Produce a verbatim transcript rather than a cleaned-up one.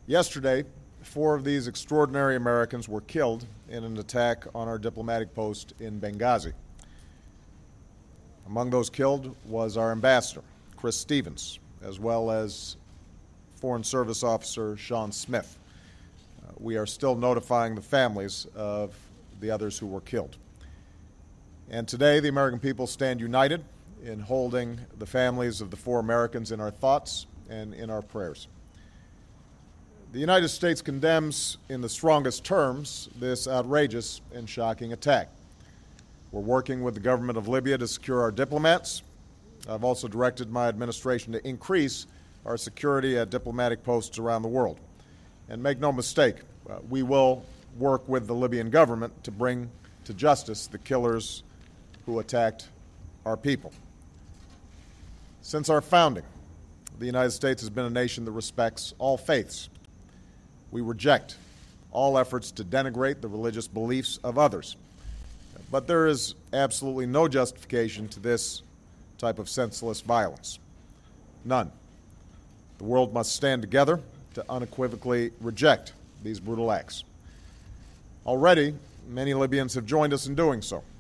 Yesterday, four of these extraordinary Americans were killed in an attack on our diplomatic post in Benghazi. Among those killed was our ambassador, Chris Stevens, as well as Foreign Service Officer Sean Smith. Uh, we are still notifying the families of the others who were killed. And today, the American people stand united in holding the families of the four Americans in our thoughts and in our prayers. The United States condemns in the strongest terms this outrageous and shocking attack. We're working with the government of Libya to secure our diplomats. I've also directed my administration to increase our security at diplomatic posts around the world. And make no mistake, uh, we will work with the Libyan government to bring to justice the killers who attacked our people. Since our founding, the United States has been a nation that respects all faiths. We reject all efforts to denigrate the religious beliefs of others. But there is absolutely no justification to this type of senseless violence. None. The world must stand together to unequivocally reject these brutal acts. Already, many Libyans have joined us in doing so.